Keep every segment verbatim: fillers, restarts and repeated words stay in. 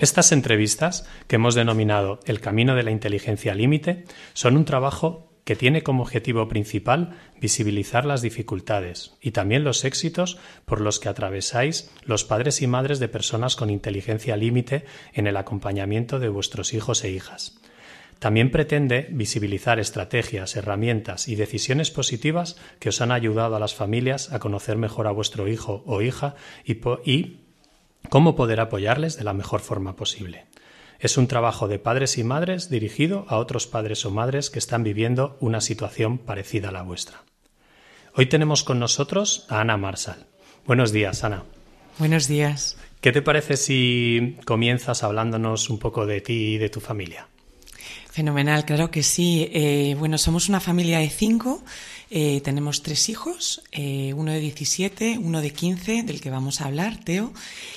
Estas entrevistas, que hemos denominado El camino de la inteligencia límite, son un trabajo que tiene como objetivo principal visibilizar las dificultades y también los éxitos por los que atravesáis los padres y madres de personas con inteligencia límite en el acompañamiento de vuestros hijos e hijas. También pretende visibilizar estrategias, herramientas y decisiones positivas que os han ayudado a las familias a conocer mejor a vuestro hijo o hija y, po- y cómo poder apoyarles de la mejor forma posible. Es un trabajo de padres y madres dirigido a otros padres o madres que están viviendo una situación parecida a la vuestra. Hoy tenemos con nosotros a Ana Marshall. Buenos días, Ana. Buenos días. ¿Qué te parece si comienzas hablándonos un poco de ti y de tu familia? Fenomenal, claro que sí. Eh, bueno, somos una familia de cinco. Eh, tenemos tres hijos, eh, uno de diecisiete, uno de quince, del que vamos a hablar, Teo,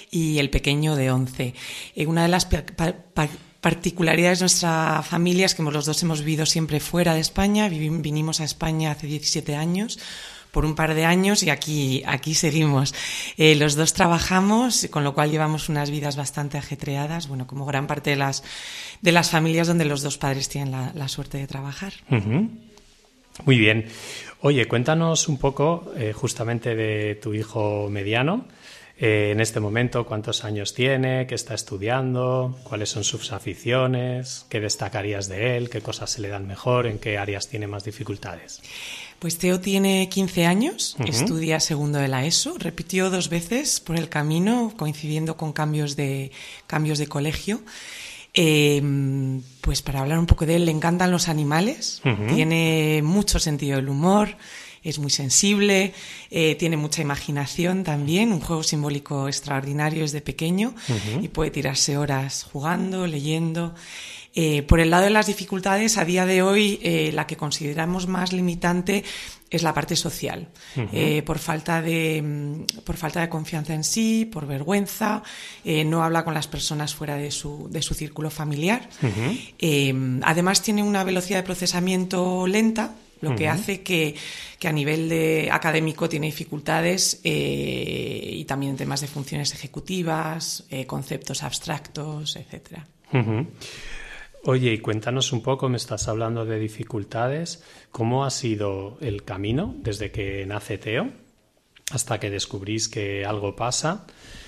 y el pequeño de once. Eh, una de las pa- pa- particularidades de nuestra familia es que los dos hemos vivido siempre fuera de España. Vivi- vinimos a España hace diecisiete años, por un par de años, y aquí, aquí seguimos. Eh, los dos trabajamos, con lo cual llevamos unas vidas bastante ajetreadas, bueno, como gran parte de las, de las familias donde los dos padres tienen la, la suerte de trabajar. Uh-huh. Muy bien. Oye, cuéntanos un poco eh, justamente de tu hijo mediano. Eh, en este momento, ¿cuántos años tiene? ¿Qué está estudiando? ¿Cuáles son sus aficiones? ¿Qué destacarías de él? ¿Qué cosas se le dan mejor? ¿En qué áreas tiene más dificultades? Pues Teo tiene quince años, Uh-huh. estudia segundo de la ESO, repitió dos veces por el camino, coincidiendo con cambios de, cambios de colegio. Eh, pues para hablar un poco de él, le encantan los animales, Uh-huh. tiene mucho sentido del humor, es muy sensible, eh, tiene mucha imaginación también, un juego simbólico extraordinario desde pequeño. Uh-huh. Y puede tirarse horas jugando, leyendo. Eh, por el lado de las dificultades, a día de hoy, eh, la que consideramos más limitante es la parte social. Uh-huh. Eh, por falta de, por falta de confianza en sí, por vergüenza, eh, no habla con las personas fuera de su, de su círculo familiar. Uh-huh. Eh, además, tiene una velocidad de procesamiento lenta, lo que uh-huh. hace que, que a nivel de académico tiene dificultades eh, y también en temas de funciones ejecutivas, eh, conceptos abstractos, etcétera. Uh-huh. Oye, y cuéntanos un poco, me estás hablando de dificultades, ¿cómo ha sido el camino desde que nace Teo hasta que descubrís que algo pasa?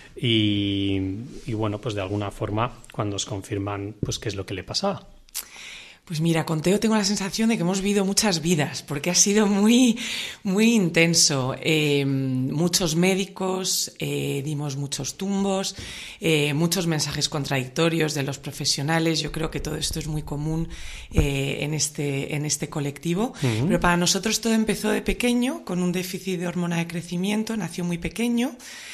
Y, y bueno, pues de alguna forma, cuando os confirman pues qué es lo que le pasaba. Pues mira, con Teo tengo la sensación de que hemos vivido muchas vidas, porque ha sido muy, muy intenso. Eh, muchos médicos, eh, dimos muchos tumbos, eh, muchos mensajes contradictorios de los profesionales. Yo creo que todo esto es muy común eh, en este, en este colectivo. Uh-huh. Pero para nosotros todo empezó de pequeño, con un déficit de hormona de crecimiento, nació muy pequeño.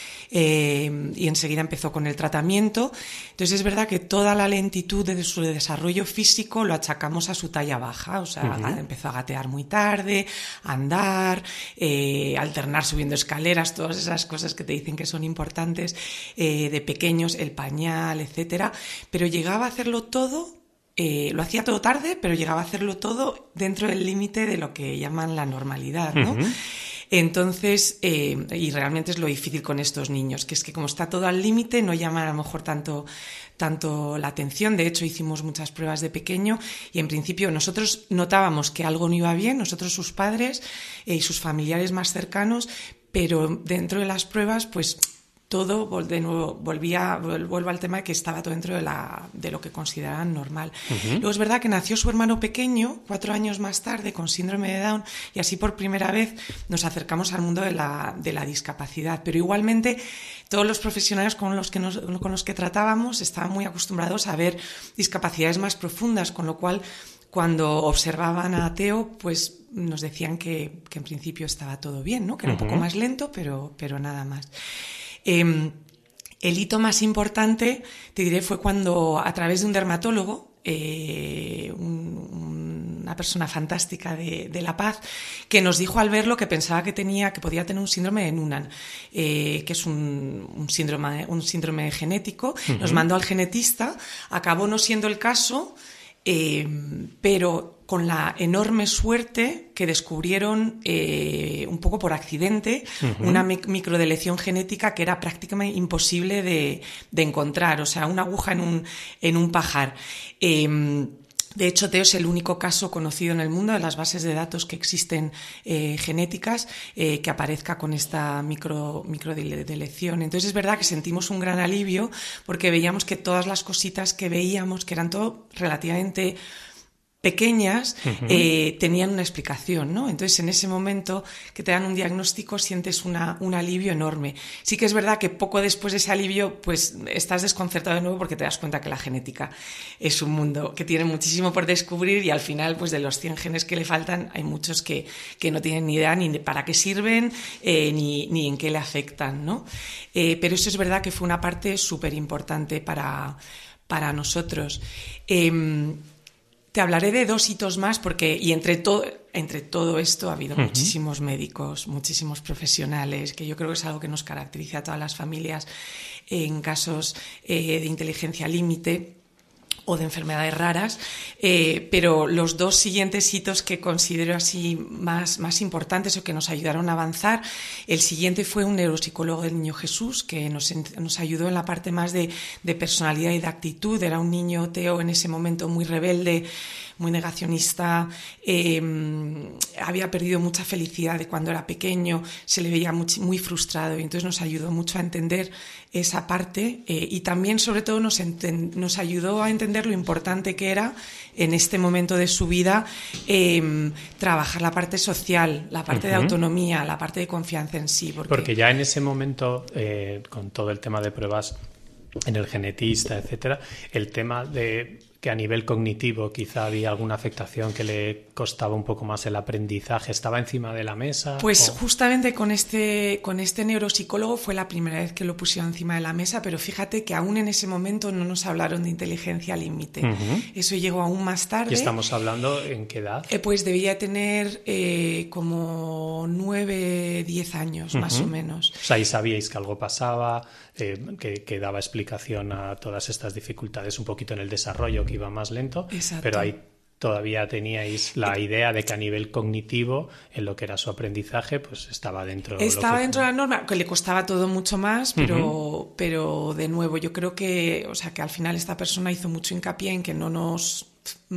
Eh, y enseguida empezó con el tratamiento. Entonces es verdad que toda la lentitud de su desarrollo físico lo achacamos a su talla baja, o sea, uh-huh. empezó a gatear muy tarde, a andar, eh, alternar subiendo escaleras, todas esas cosas que te dicen que son importantes eh, de pequeños, el pañal, etcétera, pero llegaba a hacerlo todo. Eh, lo hacía todo tarde, pero llegaba a hacerlo todo dentro del límite de lo que llaman la normalidad, ¿no? Uh-huh. Entonces, eh, y realmente es lo difícil con estos niños, que es que como está todo al límite, no llaman a lo mejor tanto, tanto la atención. De hecho, hicimos muchas pruebas de pequeño y en principio nosotros notábamos que algo no iba bien, nosotros sus padres eh, y sus familiares más cercanos, pero dentro de las pruebas, pues todo de nuevo volvía vuelvo al tema de que estaba todo dentro de la de lo que consideraban normal. Uh-huh. Luego es verdad que nació su hermano pequeño cuatro años más tarde con síndrome de Down y así por primera vez nos acercamos al mundo de la de la discapacidad, pero igualmente todos los profesionales con los que nos, con los que tratábamos estaban muy acostumbrados a ver discapacidades más profundas, con lo cual cuando observaban a Teo, pues nos decían que, que en principio estaba todo bien, ¿no? Que era uh-huh. un poco más lento, pero pero nada más. Eh, el hito más importante, te diré, fue cuando a través de un dermatólogo, eh, un, una persona fantástica de, de La Paz, que nos dijo al verlo que pensaba que tenía, que podía tener un síndrome de Noonan, eh, que es un, un, síndrome, un síndrome genético. Uh-huh. Nos mandó al genetista, acabó no siendo el caso. eh, pero con la enorme suerte que descubrieron eh, un poco por accidente uh-huh. una mi- microdelección genética que era prácticamente imposible de, de encontrar, o sea, una aguja en un, en un pajar. Eh, De hecho, Teo es el único caso conocido en el mundo de las bases de datos que existen eh, genéticas eh, que aparezca con esta micro, microdelección. Entonces es verdad que sentimos un gran alivio porque veíamos que todas las cositas que veíamos, que eran todo relativamente pequeñas, uh-huh. eh, tenían una explicación, ¿no? Entonces, en ese momento que te dan un diagnóstico, sientes una, un alivio enorme. Sí que es verdad que poco después de ese alivio, pues estás desconcertado de nuevo porque te das cuenta que la genética es un mundo que tiene muchísimo por descubrir y al final, pues de los cien genes que le faltan, hay muchos que, que no tienen ni idea ni de para qué sirven, eh, ni, ni en qué le afectan, ¿no? Eh, pero eso es verdad que fue una parte súper importante para, para nosotros. Eh, Te hablaré de dos hitos más porque, y entre todo, entre todo esto ha habido uh-huh. muchísimos médicos, muchísimos profesionales, que yo creo que es algo que nos caracteriza a todas las familias en casos eh, de inteligencia límite o de enfermedades raras, eh, pero los dos siguientes hitos que considero así más, más importantes o que nos ayudaron a avanzar, el siguiente fue un neuropsicólogo del Niño Jesús que nos, nos ayudó en la parte más de, de personalidad y de actitud. Era un niño, Teo, en ese momento muy rebelde, muy negacionista, eh, había perdido mucha felicidad de cuando era pequeño, se le veía muy, muy frustrado y entonces nos ayudó mucho a entender esa parte eh, y también sobre todo nos, enten- nos ayudó a entender lo importante que era en este momento de su vida eh, trabajar la parte social, la parte uh-huh. de autonomía, la parte de confianza en sí. Porque, porque ya en ese momento, eh, con todo el tema de pruebas en el genetista, etcétera, el tema de que a nivel cognitivo quizá había alguna afectación que le costaba un poco más el aprendizaje, ¿estaba encima de la mesa? Pues o... justamente con este, con este neuropsicólogo fue la primera vez que lo pusieron encima de la mesa, pero fíjate que aún en ese momento no nos hablaron de inteligencia límite. Uh-huh. Eso llegó aún más tarde. ¿Y estamos hablando en qué edad? Eh, pues debía tener eh, como nueve, diez años uh-huh. más o menos. O sea, ahí sabíais que algo pasaba, eh, que, que daba explicación a todas estas dificultades un poquito en el desarrollo, que iba más lento. Exacto. Pero ahí todavía teníais la idea de que a nivel cognitivo, en lo que era su aprendizaje, pues estaba dentro. Estaba lo que... dentro de la norma, que le costaba todo mucho más, pero, uh-huh. pero de nuevo, yo creo que, o sea, que al final esta persona hizo mucho hincapié en que no nos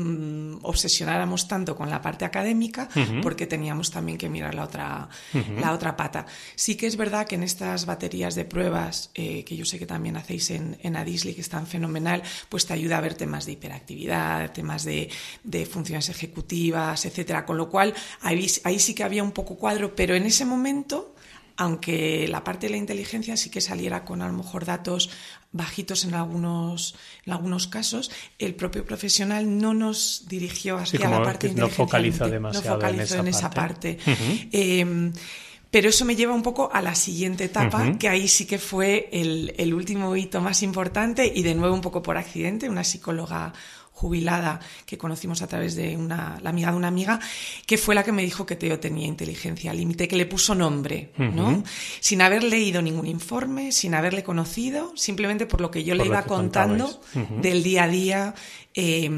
mm, obsesionáramos tanto con la parte académica, uh-huh. porque teníamos también que mirar la otra, uh-huh. la otra pata. Sí que es verdad que en estas baterías de pruebas, eh, que yo sé que también hacéis en, en Adisli, que están fenomenal, pues te ayuda a ver temas de hiperactividad, temas de, de funciones ejecutivas, etcétera. Con lo cual, ahí, ahí sí que había un poco cuadro, pero en ese momento, aunque la parte de la inteligencia sí que saliera con a lo mejor datos bajitos en algunos, en algunos casos, el propio profesional no nos dirigió hacia sí, la parte de inteligencia. No focalizó demasiado no focalizó en esa, en esa parte. parte. Uh-huh. Eh, pero eso me lleva un poco a la siguiente etapa, uh-huh. que ahí sí que fue el, el último hito más importante y de nuevo un poco por accidente, una psicóloga jubilada que conocimos a través de una, la amiga de una amiga, que fue la que me dijo que Teo tenía inteligencia límite, que le puso nombre, uh-huh. ¿no? Sin haber leído ningún informe, sin haberle conocido, simplemente por lo que yo por le iba contando uh-huh. del día a día, eh,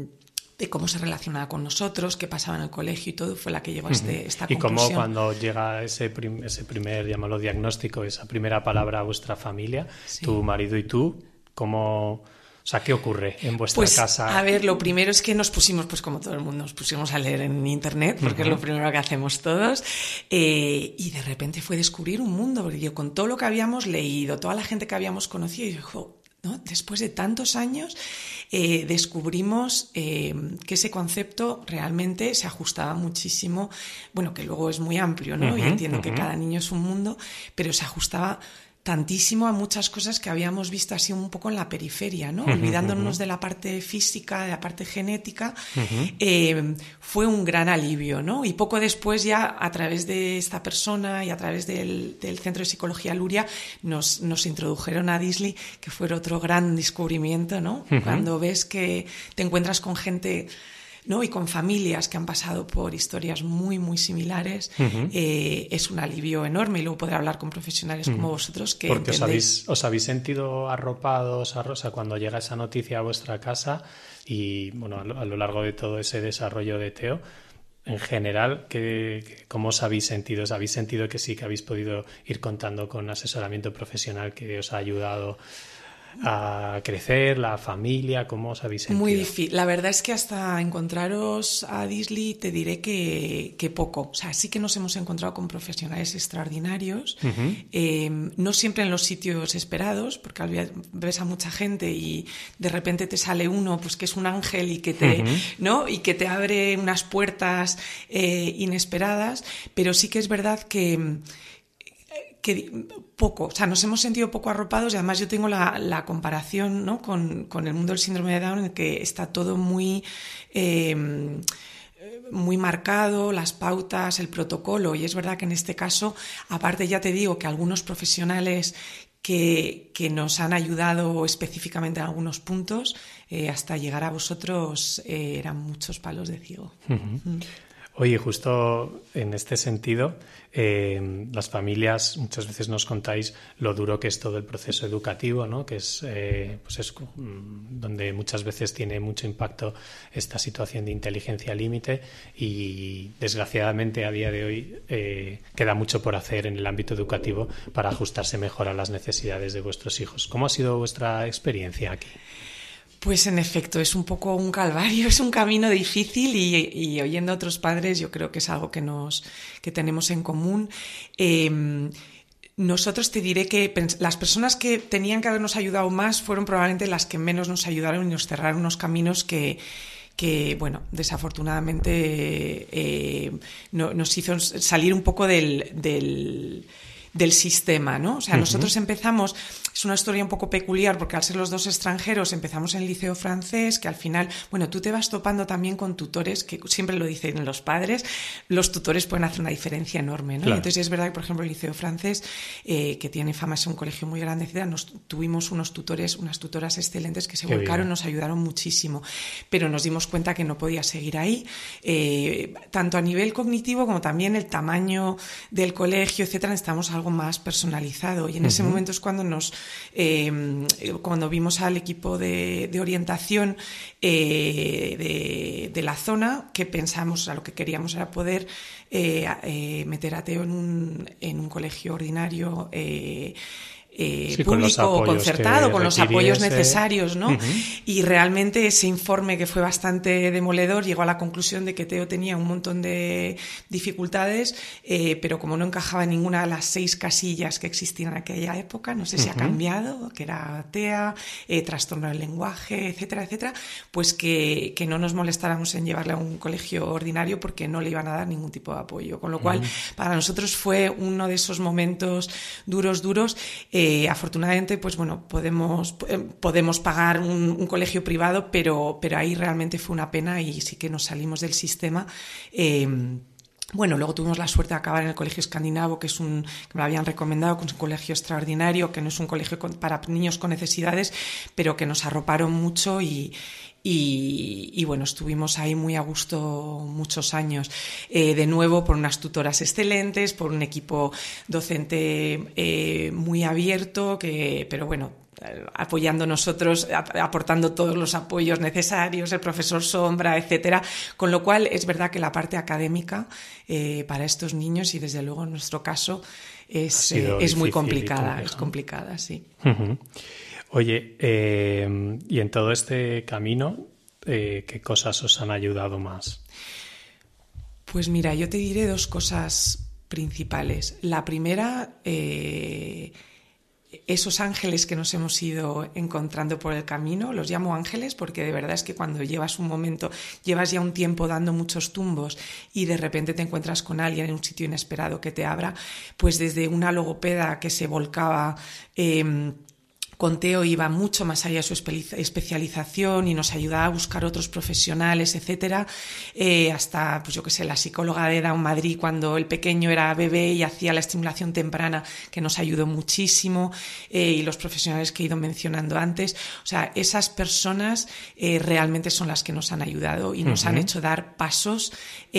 de cómo se relacionaba con nosotros, qué pasaba en el colegio y todo, fue la que llevó uh-huh. este, esta y conclusión. Y cómo cuando llega ese, prim, ese primer, llámalo diagnóstico, esa primera palabra a vuestra familia, sí. tu marido y tú, ¿cómo...? O sea, ¿qué ocurre en vuestra pues, casa? A ver, lo primero es que nos pusimos, pues como todo el mundo, nos pusimos a leer en internet, porque uh-huh. es lo primero que hacemos todos, eh, y de repente fue descubrir un mundo, porque yo con todo lo que habíamos leído, toda la gente que habíamos conocido, yo digo, ¿no? Después de tantos años, eh, descubrimos eh, que ese concepto realmente se ajustaba muchísimo, bueno, que luego es muy amplio, ¿no? Uh-huh, y entiendo uh-huh. que cada niño es un mundo, pero se ajustaba tantísimo a muchas cosas que habíamos visto así un poco en la periferia, ¿no? Uh-huh, olvidándonos uh-huh. de la parte física, de la parte genética, uh-huh. eh, fue un gran alivio, ¿no? Y poco después ya a través de esta persona y a través del, del Centro de Psicología Luria nos, nos introdujeron a Adisli, que fue otro gran descubrimiento, ¿no? Uh-huh. Cuando ves que te encuentras con gente ¿no? Y con familias que han pasado por historias muy, muy similares, uh-huh. eh, es un alivio enorme. Y luego poder hablar con profesionales uh-huh. como vosotros que Porque os entendéis... habéis, os habéis sentido arropados, a Rosa, cuando llega esa noticia a vuestra casa y, bueno, a lo, a lo largo de todo ese desarrollo de Teo, en general, ¿qué, ¿cómo os habéis sentido? ¿Os habéis sentido que sí, que habéis podido ir contando con asesoramiento profesional que os ha ayudado a crecer, la familia? ¿Cómo os habéis sentido? Muy difícil. La verdad es que hasta encontraros a Disley te diré que, que poco. O sea, sí que nos hemos encontrado con profesionales extraordinarios, uh-huh. eh, no siempre en los sitios esperados, porque ves a mucha gente y de repente te sale uno pues que es un ángel y que te, uh-huh. ¿no? y que te abre unas puertas eh, inesperadas, pero sí que es verdad que que poco, o sea, nos hemos sentido poco arropados y además yo tengo la, la comparación, ¿no? con, con el mundo del síndrome de Down, en el que está todo muy eh, muy marcado, las pautas, el protocolo, y es verdad que en este caso, aparte ya te digo que algunos profesionales que, que nos han ayudado específicamente en algunos puntos, eh, hasta llegar a vosotros eh, eran muchos palos de ciego. Uh-huh. Mm. Oye, justo en este sentido, eh, las familias muchas veces nos contáis lo duro que es todo el proceso educativo, ¿no? Que es, eh, pues es donde muchas veces tiene mucho impacto esta situación de inteligencia límite y desgraciadamente a día de hoy eh, queda mucho por hacer en el ámbito educativo para ajustarse mejor a las necesidades de vuestros hijos. ¿Cómo ha sido vuestra experiencia aquí? Pues en efecto, es un poco un calvario, es un camino difícil y, y oyendo a otros padres yo creo que es algo que, nos, que tenemos en común. Eh, nosotros te diré que las personas que tenían que habernos ayudado más fueron probablemente las que menos nos ayudaron y nos cerraron unos caminos que... que, bueno, desafortunadamente eh, no, nos hizo salir un poco del... del del sistema, ¿no? O sea, uh-huh. nosotros empezamos, es una historia un poco peculiar porque al ser los dos extranjeros empezamos en el liceo francés, que al final, bueno, tú te vas topando también con tutores, que siempre lo dicen los padres, los tutores pueden hacer una diferencia enorme, ¿no? Claro. Y entonces es verdad que, por ejemplo, el liceo francés, eh, que tiene fama de ser un colegio muy grande, etcétera, nos tuvimos unos tutores, unas tutoras excelentes que se Qué volcaron, bien. Nos ayudaron muchísimo, pero nos dimos cuenta que no podía seguir ahí, eh, tanto a nivel cognitivo como también el tamaño del colegio, etcétera, necesitamos algo más personalizado y en uh-huh. ese momento es cuando nos eh, cuando vimos al equipo de, de orientación eh, de, de la zona, que pensamos, o sea, lo que queríamos era poder eh, eh, meter a Teo en un, en un colegio ordinario eh, Eh, sí, público o concertado, con los apoyos necesarios, ¿no? Uh-huh. Y realmente ese informe, que fue bastante demoledor, llegó a la conclusión de que Teo tenía un montón de dificultades, eh, pero como no encajaba en ninguna de las seis casillas que existían en aquella época, no sé si uh-huh. ha cambiado, que era T E A, eh, trastorno del lenguaje, etcétera, etcétera, pues que, que no nos molestáramos en llevarle a un colegio ordinario porque no le iban a dar ningún tipo de apoyo. Con lo cual, uh-huh. para nosotros fue uno de esos momentos duros, duros, eh, Eh, afortunadamente, pues bueno, podemos, eh, podemos pagar un, un colegio privado, pero, pero ahí realmente fue una pena y sí que nos salimos del sistema. Eh, Bueno, luego tuvimos la suerte de acabar en el Colegio Escandinavo, que es un, que me lo habían recomendado, que es un colegio extraordinario, que no es un colegio con, para niños con necesidades, pero que nos arroparon mucho y, y, y bueno, estuvimos ahí muy a gusto muchos años. Eh, de nuevo, por unas tutoras excelentes, por un equipo docente eh, muy abierto, que, pero bueno, apoyando nosotros, aportando todos los apoyos necesarios, el profesor Sombra, etcétera, con lo cual es verdad que la parte académica eh, para estos niños, y desde luego en nuestro caso, es, eh, es muy complicada, es complicada, sí. Uh-huh. Oye, eh, y en todo este camino, eh, ¿qué cosas os han ayudado más? Pues mira, yo te diré dos cosas principales. La primera, eh, esos ángeles que nos hemos ido encontrando por el camino, los llamo ángeles porque de verdad es que cuando llevas un momento, llevas ya un tiempo dando muchos tumbos y de repente te encuentras con alguien en un sitio inesperado que te abra, pues desde una logopeda que se volcaba eh, con Teo iba mucho más allá de su especialización y nos ayudaba a buscar otros profesionales, etcétera, eh, hasta, pues yo qué sé, la psicóloga de Down Madrid cuando el pequeño era bebé y hacía la estimulación temprana, que nos ayudó muchísimo, eh, y los profesionales que he ido mencionando antes. O sea, esas personas eh, realmente son las que nos han ayudado y nos uh-huh. han hecho dar pasos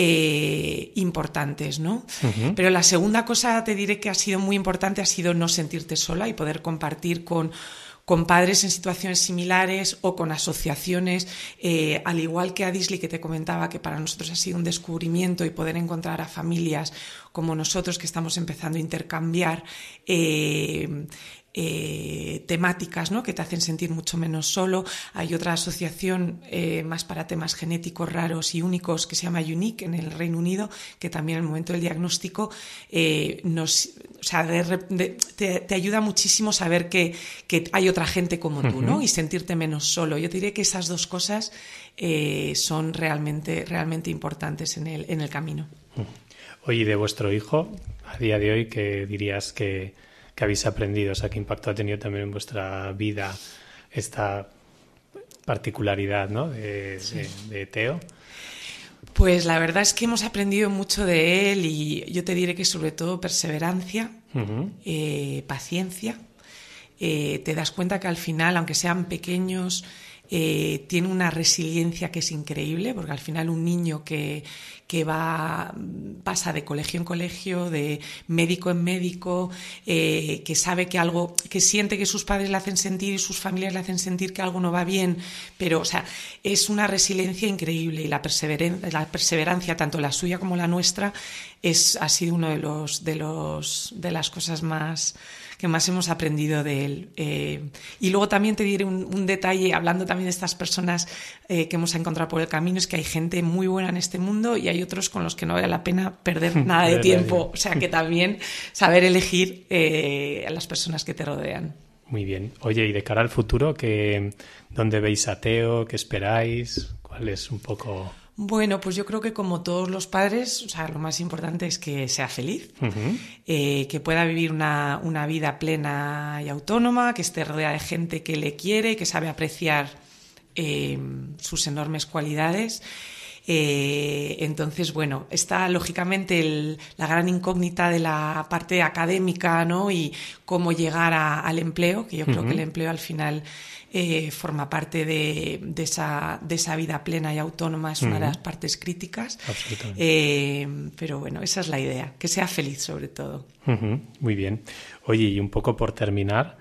eh, importantes, ¿no? Uh-huh. Pero la segunda cosa, te diré que ha sido muy importante, ha sido no sentirte sola y poder compartir con, con padres en situaciones similares o con asociaciones, eh, al igual que a Disley, que te comentaba que para nosotros ha sido un descubrimiento, y poder encontrar a familias como nosotros que estamos empezando a intercambiar eh, Eh, temáticas, ¿no?, que te hacen sentir mucho menos solo. Hay otra asociación eh, más para temas genéticos raros y únicos que se llama Unique en el Reino Unido, que también en el momento del diagnóstico eh, nos, o sea, de, de, te, te ayuda muchísimo saber que, que hay otra gente como tú, ¿no?, y sentirte menos solo. Yo te diré que esas dos cosas eh, son realmente, realmente importantes en el, en el camino. Oye, de vuestro hijo, a día de hoy, ¿qué dirías que que habéis aprendido? O sea, ¿qué impacto ha tenido también en vuestra vida esta particularidad, ¿no?, de, sí. de, de Teo? Pues la verdad es que hemos aprendido mucho de él, y yo te diré que sobre todo perseverancia, uh-huh. eh, paciencia. Eh, te das cuenta que al final, aunque sean pequeños, eh, tiene una resiliencia que es increíble, porque al final un niño que, que va, pasa de colegio en colegio, de médico en médico, eh, que sabe que algo, que siente que sus padres le hacen sentir y sus familias le hacen sentir que algo no va bien, pero, o sea, es una resiliencia increíble, y la perseverancia, la perseverancia tanto la suya como la nuestra, es, ha sido uno de los, de los, de las cosas más que más hemos aprendido de él. Eh, y luego también te diré un, un detalle, hablando también de estas personas eh, que hemos encontrado por el camino, es que hay gente muy buena en este mundo y hay otros con los que no vale la pena perder nada de tiempo. O sea, que también saber elegir eh, a las personas que te rodean. Muy bien. Oye, y de cara al futuro, ¿qué, ¿dónde veis a Teo? ¿Qué esperáis? ¿Cuál es un poco...? Bueno, pues yo creo que como todos los padres, o sea, lo más importante es que sea feliz, uh-huh. eh, que pueda vivir una, una vida plena y autónoma, que esté rodeada de gente que le quiere, que sabe apreciar eh, sus enormes cualidades. Eh, entonces, bueno, está lógicamente el, la gran incógnita de la parte académica, ¿no?, y cómo llegar a, al empleo, que yo uh-huh. creo que el empleo al final eh, forma parte de, de, esa, de esa vida plena y autónoma, es uh-huh. una de las partes críticas. Absolutamente. Eh, pero bueno, esa es la idea, que sea feliz sobre todo. Uh-huh. Muy bien. Oye, y un poco por terminar,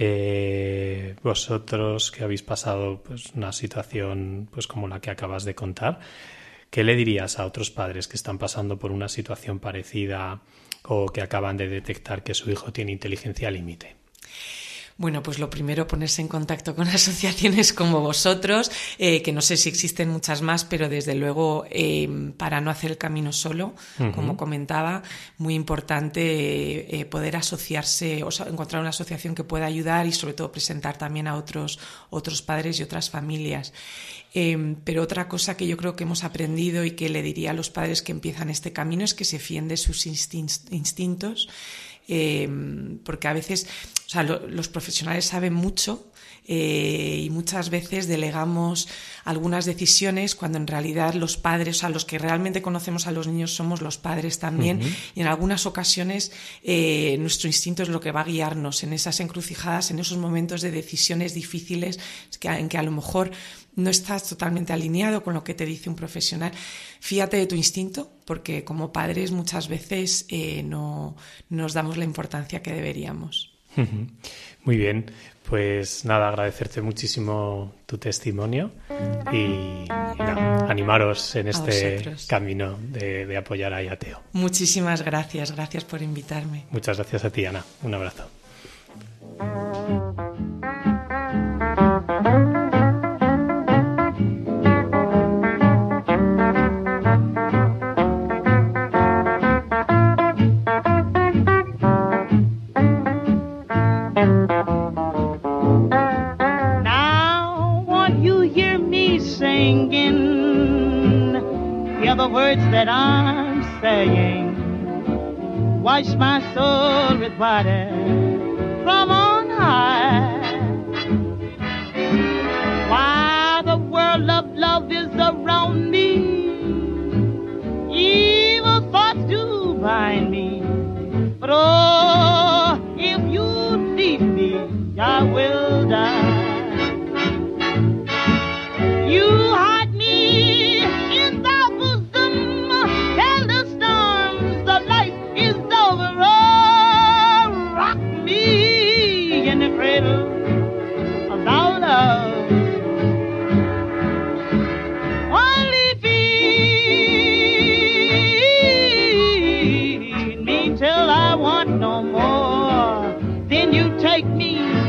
eh, vosotros que habéis pasado pues una situación pues como la que acabas de contar, ¿qué le dirías a otros padres que están pasando por una situación parecida o que acaban de detectar que su hijo tiene inteligencia límite? Bueno, pues lo primero, ponerse en contacto con asociaciones como vosotros, eh, que no sé si existen muchas más, pero desde luego eh, para no hacer el camino solo, uh-huh. como comentaba, muy importante eh, poder asociarse, o sea, encontrar una asociación que pueda ayudar y sobre todo presentar también a otros, otros padres y otras familias. Eh, pero otra cosa que yo creo que hemos aprendido y que le diría a los padres que empiezan este camino es que se fíen de sus instin- instintos, eh, porque a veces, o sea, lo, los profesionales saben mucho eh, y muchas veces delegamos algunas decisiones cuando en realidad los padres, o sea, los que realmente conocemos a los niños somos los padres también, uh-huh. y en algunas ocasiones eh, nuestro instinto es lo que va a guiarnos en esas encrucijadas, en esos momentos de decisiones difíciles que, en que a lo mejor no estás totalmente alineado con lo que te dice un profesional. Fíjate de tu instinto, porque como padres muchas veces eh, no nos damos la importancia que deberíamos. Muy bien, pues nada, agradecerte muchísimo tu testimonio y, y nada, animaros en este camino de, de apoyar a Teo. Muchísimas gracias, gracias por invitarme. Muchas gracias a ti, Ana. Un abrazo. The words that I'm saying, wash my soul with water from on high. you take me